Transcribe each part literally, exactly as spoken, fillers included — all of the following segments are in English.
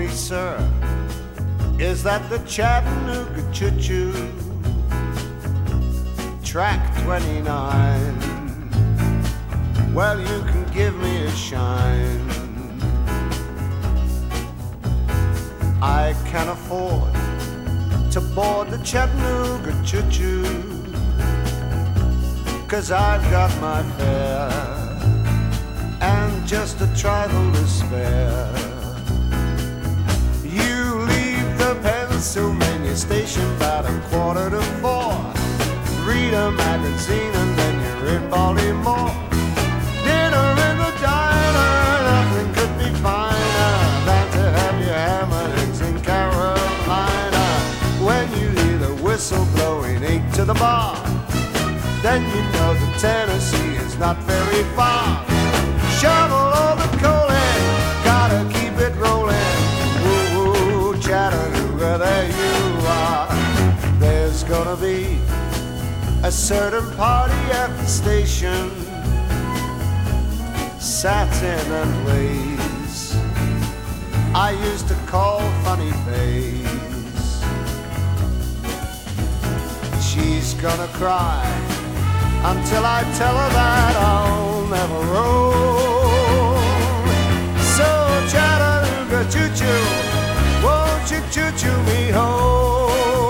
sir, is that the Chattanooga Choo-Choo? Track twenty-nine, well, you can give me a shine. I can afford to board the Chattanooga Choo-Choo, 'cause I've got my fare and just a trifle to spare. You leave the Pennsylvania station about a quarter to four, read a magazine and then you're in Baltimore. Dinner in the diner, nothing could be finer than to have your ham and eggs in Carolina. When you hear the whistle blowing eight to the bar, then you know that Tennessee is not very far. Shovel all the coal in, gotta keep it rolling. Woo-woo, Chattanooga, there you are. There's gonna be a certain party at the station, satin and lace, I used to call Funny Face. She's gonna cry until I tell her that I'll never roam. So Chattanooga choo-choo, won't you choo-choo me home?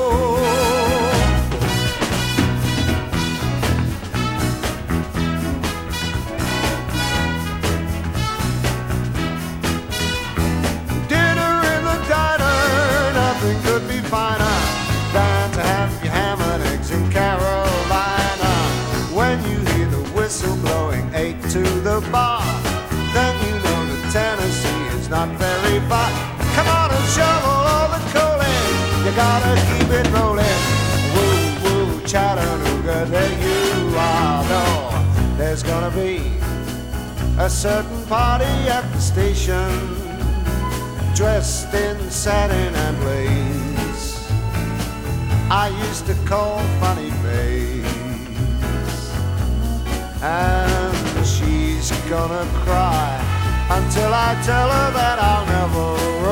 Dinner in the diner, nothing could be finer than to have your ham and eggs in Carolina. When you hear the whistle blowing eight to the bar, then you know that Tennessee is not very far. Come on and shovel all the coal in, you gotta keep it rolling. Woo, woo, Chattanooga, there you are. No, there's gonna be a certain party at the station, dressed in satin and lace, I used to call Funny Face. And she's gonna cry until I tell her that I'll never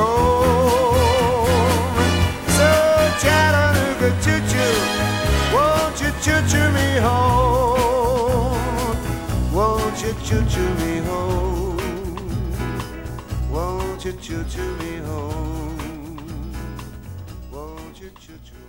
roam. So Chattanooga choo-choo, won't you choo-choo me home? Won't you choo-choo me home? Won't you choo-choo me home? Won't you choo-choo?